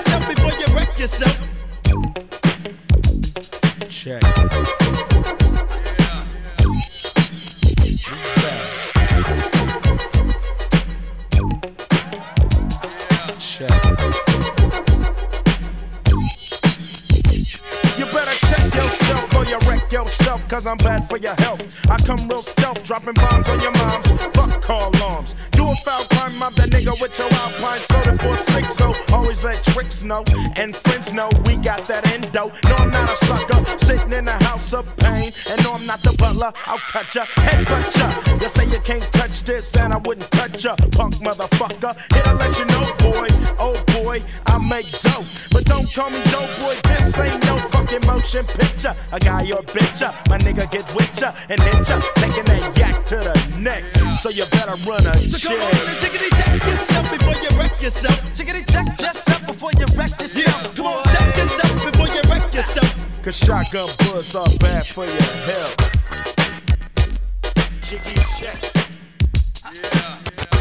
yourself before you wreck yourself. Check. Check. You better check yourself or you wreck yourself, cause I'm bad for your health. I come real stealth, dropping bombs on your moms. Fuck call alarms. Do a foul crime, mob that nigga with your Alpine soda for 6-0. Always let tricks know, and friends know we got that endo. No, I'm not a sucker, sitting in a house of pain. And no, I'm not the butler, I'll cut ya, headbutt ya. You say you can't touch this, and I wouldn't touch ya, punk motherfucker. Here to let you know, boy, oh boy, I make dope. But don't call me dope, boy, this ain't no fucking motion picture. A guy or bitch ya, my nigga get with ya and hit ya, taking that yak to the neck. So you better run a so come on and tickety check yourself before you wreck yourself. Tickety check yourself before you wreck yourself. Yeah, come on, check yourself before you wreck yourself. Cause shotgun bullets are bad for your health. Jiggy check. Yeah.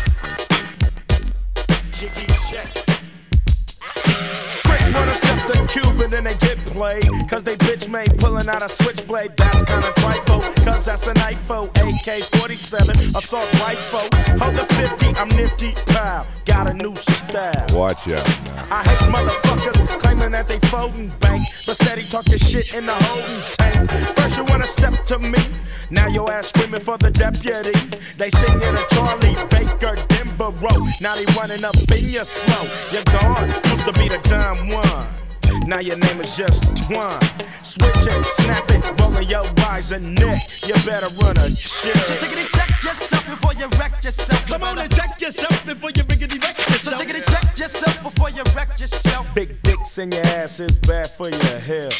Jiggy check. Tricks wanna step the Cuban and they get played. Cause they bitch made pulling out a switchblade. That's kinda trifle, cause that's an IFO. AK-47, assault rifle. Hold the 50, I'm nifty, pow. Got a new style. Watch out now. I hate motherfuckers claiming that they folding bank, but steady talking shit in the holding tank. First you wanna step to me, now your ass screaming for the deputy. They singing a Charlie Baker Denver Road. Now they running up in your slow. You're gone, used to be the dumb one. Now your name is just Twine. Switch it, snap it, rolling your eyes and neck. You better run a check. So tickety check yourself before you wreck yourself. Come on and check yourself before you riggedy wreck yourself. So tickety check yourself before you wreck yourself. Big dicks in your ass is bad for your health.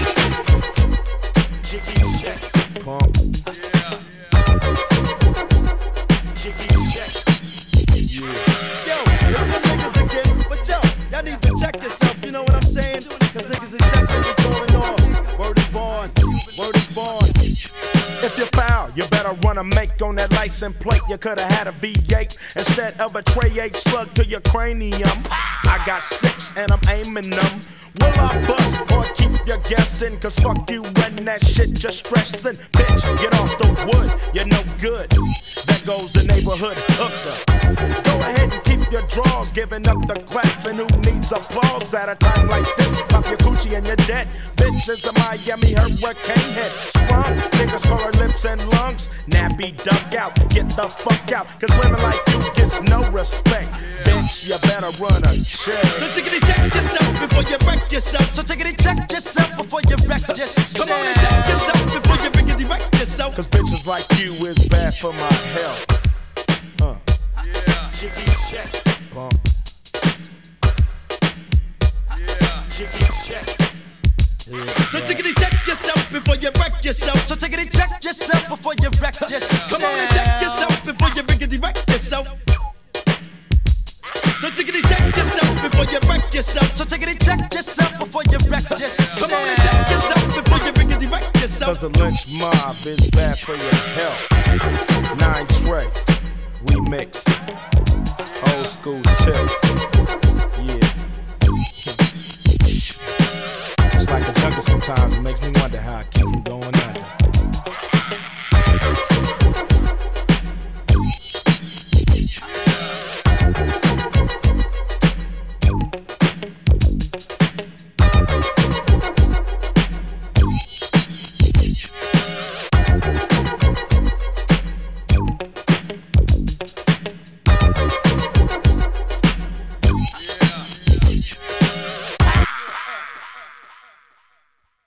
Jiggy check, pump. Yeah. Jiggy check. Yeah. Yo, it's the niggas again, but yo, y'all need to check yourself, you know what I'm saying? Cause niggas is definitely falling off. Word is born, word is born. If you foul, you better run a make on that license plate. You could've had a V8 instead of a tray 8 slug to your cranium. I got 6 and I'm aiming them. Will I bust or keep you guessing? Cause fuck you and that shit just stressing. Bitch, get off the wood, you're no good. There goes the neighborhood hooker. Go ahead and keep your drawers, giving up the claps. And who needs applause at a time like this? Pop your coochie and you're dead. Bitch is a Miami hurricane head. Sprung, niggas call her lips and lungs. Nappy duck out, get the fuck out. Cause women like you gets no respect. Bitch, you better run a check. So tickety check yourself before you wreck yourself. So tickety check yourself before you wreck yourself. Come on and check yourself before you riggedy wreck yourself. Cause bitches like you is bad for my health. Yeah. Jiggy check. Bump. Yeah. Jiggy check. Yeah. So tickety check yourself before you wreck yourself. So tickety check yourself before you wreck yourself. Come on and check yourself before you riggedy wreck yourself. So tickety check yourself before you wreck yourself. So tickety check yourself before you wreck yourself. Come on and check yourself before you riggedy wreck yourself. Cause the lynch mob is bad for your health. 9 Trey, remix. Old school tip. Yeah. It's like a jungle sometimes. It makes me wonder how I keep from